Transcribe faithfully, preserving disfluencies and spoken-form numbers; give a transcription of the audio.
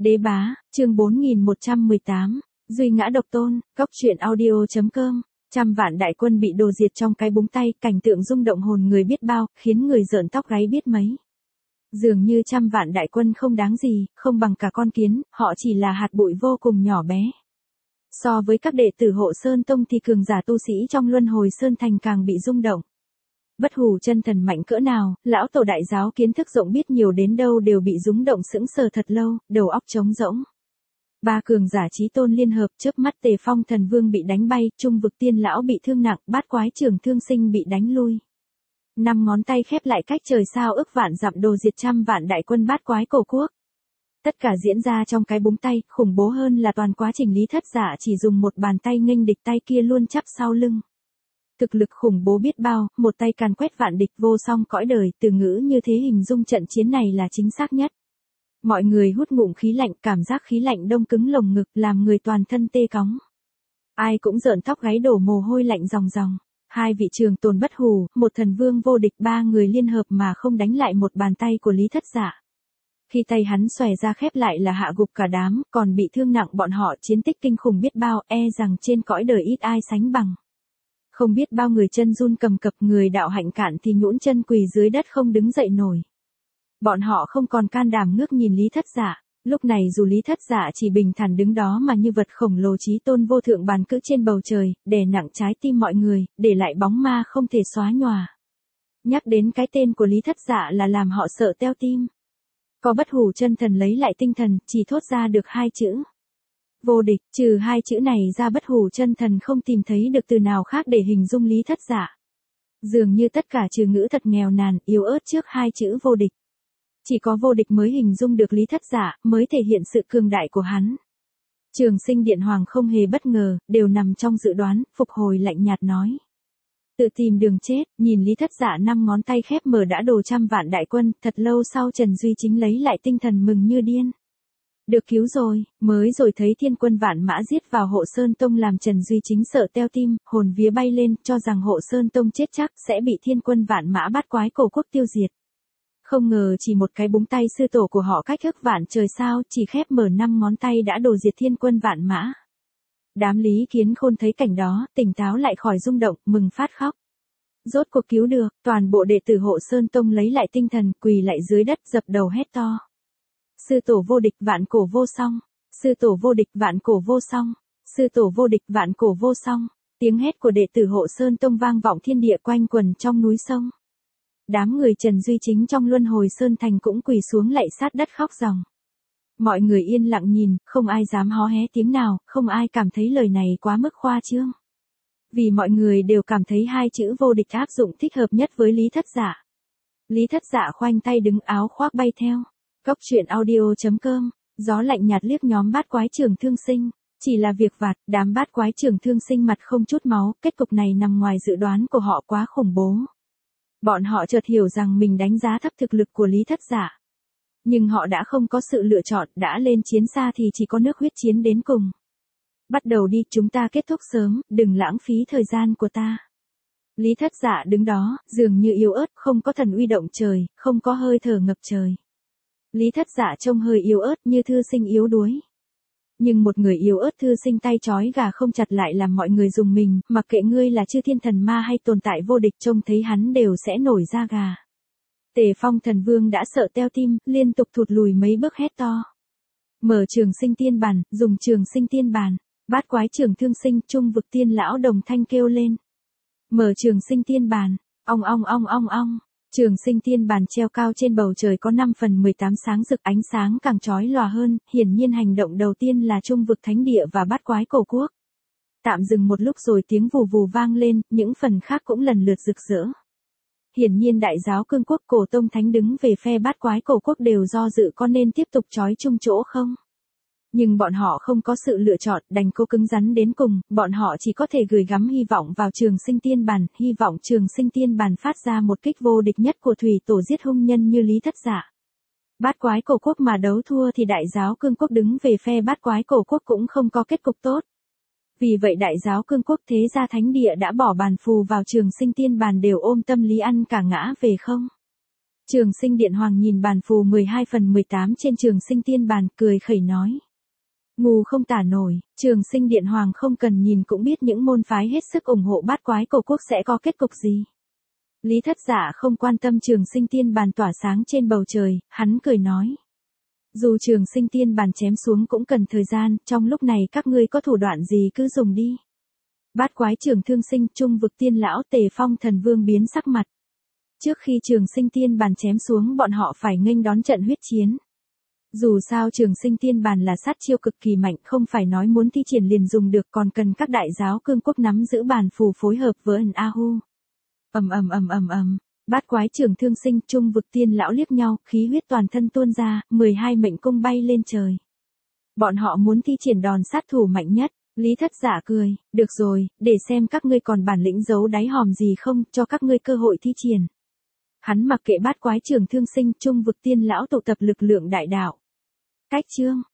Đế bá, chương bốn nghìn một trăm mười tám, Duy ngã độc tôn, Cóc truyện audio chấm com. Trăm vạn đại quân bị đồ diệt trong cái búng tay, cảnh tượng rung động hồn người biết bao, khiến người rợn tóc gáy biết mấy. Dường như trăm vạn đại quân không đáng gì, không bằng cả con kiến, họ chỉ là hạt bụi vô cùng nhỏ bé. So với các đệ tử Hộ Sơn Tông thì cường giả tu sĩ trong Luân Hồi Sơn Thành càng bị rung động. Bất hủ chân thần mạnh cỡ nào, lão tổ đại giáo kiến thức rộng biết nhiều đến đâu đều bị rung động sững sờ thật lâu, đầu óc trống rỗng. Ba cường giả chí tôn liên hợp, chớp mắt Tề Phong Thần Vương bị đánh bay, Trung Vực Tiên lão bị thương nặng, Bát Quái Trường Thương Sinh bị đánh lui. Năm ngón tay khép lại cách trời sao ức vạn dặm đồ diệt trăm vạn đại quân Bát Quái Cổ Quốc. Tất cả diễn ra trong cái búng tay, khủng bố hơn là toàn quá trình Lý Thất Dạ chỉ dùng một bàn tay nghênh địch, tay kia luôn chắp sau lưng. Thực lực khủng bố biết bao, một tay càn quét vạn địch vô song cõi đời, từ ngữ như thế hình dung trận chiến này là chính xác nhất. Mọi người hút ngụm khí lạnh, cảm giác khí lạnh đông cứng lồng ngực, làm người toàn thân tê cóng. Ai cũng rợn tóc gáy đổ mồ hôi lạnh ròng ròng. Hai vị trường tồn bất hủ, một thần vương vô địch, ba người liên hợp mà không đánh lại một bàn tay của Lý Thất Dạ. Khi tay hắn xòe ra khép lại là hạ gục cả đám, còn bị thương nặng bọn họ chiến tích kinh khủng biết bao, e rằng trên cõi đời ít ai sánh bằng. Không biết bao người chân run cầm cập, người đạo hạnh cạn thì nhũn chân quỳ dưới đất không đứng dậy nổi. Bọn họ không còn can đảm ngước nhìn Lý Thất Dạ. Lúc này dù Lý Thất Dạ chỉ bình thản đứng đó mà như vật khổng lồ chí tôn vô thượng bàn cữ trên bầu trời, đè nặng trái tim mọi người, để lại bóng ma không thể xóa nhòa. Nhắc đến cái tên của Lý Thất Dạ là làm họ sợ teo tim. Có bất hủ chân thần lấy lại tinh thần, chỉ thốt ra được hai chữ. Vô địch, trừ hai chữ này ra bất hủ chân thần không tìm thấy được từ nào khác để hình dung Lý Thất Dạ. Dường như tất cả trừ ngữ thật nghèo nàn, yếu ớt trước hai chữ vô địch. Chỉ có vô địch mới hình dung được Lý Thất Dạ, mới thể hiện sự cường đại của hắn. Trường Sinh Điện Hoàng không hề bất ngờ, đều nằm trong dự đoán, phục hồi lạnh nhạt nói. Tự tìm đường chết, nhìn Lý Thất Dạ năm ngón tay khép mở đã đồ trăm vạn đại quân, thật lâu sau Trần Duy Chính lấy lại tinh thần mừng như điên. Được cứu rồi, mới rồi thấy thiên quân vạn mã giết vào Hộ Sơn Tông làm Trần Duy Chính sợ teo tim, hồn vía bay lên, cho rằng Hộ Sơn Tông chết chắc sẽ bị thiên quân vạn mã Bát Quái Cổ Quốc tiêu diệt. Không ngờ chỉ một cái búng tay sư tổ của họ cách ức vạn trời sao, chỉ khép mở năm ngón tay đã đồ diệt thiên quân vạn mã. Đám Lý Kiến Khôn thấy cảnh đó, tỉnh táo lại khỏi rung động, mừng phát khóc. Rốt cuộc cứu được, toàn bộ đệ tử Hộ Sơn Tông lấy lại tinh thần, quỳ lại dưới đất dập đầu hét to. Sư tổ vô địch vạn cổ vô song, sư tổ vô địch vạn cổ vô song, sư tổ vô địch vạn cổ vô song. Tiếng hét của đệ tử Hộ Sơn Tông vang vọng thiên địa quanh quần trong núi sông. Đám người Trần Duy Chính trong Luân Hồi Sơn Thành cũng quỳ xuống lạy sát đất khóc ròng. Mọi người yên lặng nhìn, không ai dám hó hé tiếng nào, không ai cảm thấy lời này quá mức khoa trương. Vì mọi người đều cảm thấy hai chữ vô địch áp dụng thích hợp nhất với Lý Thất Dạ. Lý Thất Dạ khoanh tay đứng, áo khoác bay theo. Cóc truyện audio chấm com, gió lạnh nhạt liếc nhóm Bát Quái Trường Thương Sinh. Chỉ là việc vặt, đám Bát Quái Trường Thương Sinh mặt không chút máu, kết cục này nằm ngoài dự đoán của họ quá khủng bố. Bọn họ chợt hiểu rằng mình đánh giá thấp thực lực của Lý Thất Dạ. Nhưng họ đã không có sự lựa chọn, đã lên chiến xa thì chỉ có nước huyết chiến đến cùng. Bắt đầu đi, chúng ta kết thúc sớm, đừng lãng phí thời gian của ta. Lý Thất Dạ đứng đó, dường như yếu ớt, không có thần uy động trời, không có hơi thở ngập trời. Lý Thất Dạ trông hơi yếu ớt như thư sinh yếu đuối. Nhưng một người yếu ớt thư sinh tay trói gà không chặt lại làm mọi người dùng mình, mặc kệ ngươi là chư thiên thần ma hay tồn tại vô địch trông thấy hắn đều sẽ nổi da gà. Tề Phong Thần Vương đã sợ teo tim, liên tục thụt lùi mấy bước hét to. Mở Trường Sinh Tiên Bàn, dùng Trường Sinh Tiên Bàn, Bát Quái Trường Thương Sinh, Trung Vực Tiên lão đồng thanh kêu lên. Mở Trường Sinh Tiên Bàn, ong ong ong ong ong. Trường Sinh Tiên Bàn treo cao trên bầu trời có năm phần mười tám sáng rực, ánh sáng càng chói lòa hơn, hiển nhiên hành động đầu tiên là Trung Vực Thánh Địa và Bát Quái Cổ Quốc. Tạm dừng một lúc rồi tiếng vù vù vang lên, những phần khác cũng lần lượt rực rỡ. Hiển nhiên Đại giáo Cương Quốc, Cổ Tông Thánh đứng về phe Bát Quái Cổ Quốc đều do dự có nên tiếp tục chói chung chỗ không. Nhưng bọn họ không có sự lựa chọn, đành cố cứng rắn đến cùng, bọn họ chỉ có thể gửi gắm hy vọng vào Trường Sinh Tiên Bàn, hy vọng Trường Sinh Tiên Bàn phát ra một kích vô địch nhất của thủy tổ giết hung nhân như Lý Thất Dạ. Bát Quái Cổ Quốc mà đấu thua thì Đại giáo Cương Quốc đứng về phe Bát Quái Cổ Quốc cũng không có kết cục tốt. Vì vậy Đại giáo Cương Quốc Thế Gia Thánh Địa đã bỏ bàn phù vào Trường Sinh Tiên Bàn đều ôm tâm lý ăn cả ngã về không. Trường sinh điện hoàng nhìn bàn phù mười hai phần mười tám trên trường sinh tiên bàn, cười khẩy nói. Ngu không tả nổi, trường sinh điện hoàng không cần nhìn cũng biết những môn phái hết sức ủng hộ bát quái cổ quốc sẽ có kết cục gì. Lý Thất Dạ không quan tâm trường sinh tiên bàn tỏa sáng trên bầu trời, hắn cười nói. Dù trường sinh tiên bàn chém xuống cũng cần thời gian, trong lúc này các ngươi có thủ đoạn gì cứ dùng đi. Bát quái trường thương sinh, trung vực tiên lão, Tề Phong thần vương biến sắc mặt. Trước khi trường sinh tiên bàn chém xuống bọn họ phải nghênh đón trận huyết chiến. Dù sao trường sinh tiên bàn là sát chiêu cực kỳ mạnh, không phải nói muốn thi triển liền dùng được, còn cần các đại giáo cương quốc nắm giữ bàn phù phối hợp với ẩn A-hu. Ầm ầm ầm ầm ầm, bát quái trường thương sinh, trung vực tiên lão liếc nhau, khí huyết toàn thân tuôn ra, mười hai mệnh cung bay lên trời. Bọn họ muốn thi triển đòn sát thủ mạnh nhất. Lý Thất Dạ cười, được rồi, để xem các ngươi còn bản lĩnh giấu đáy hòm gì không, cho các ngươi cơ hội thi triển. Hắn mặc kệ bát quái trường thương sinh, trung vực tiên lão tụ tập lực lượng đại đạo. Cách chương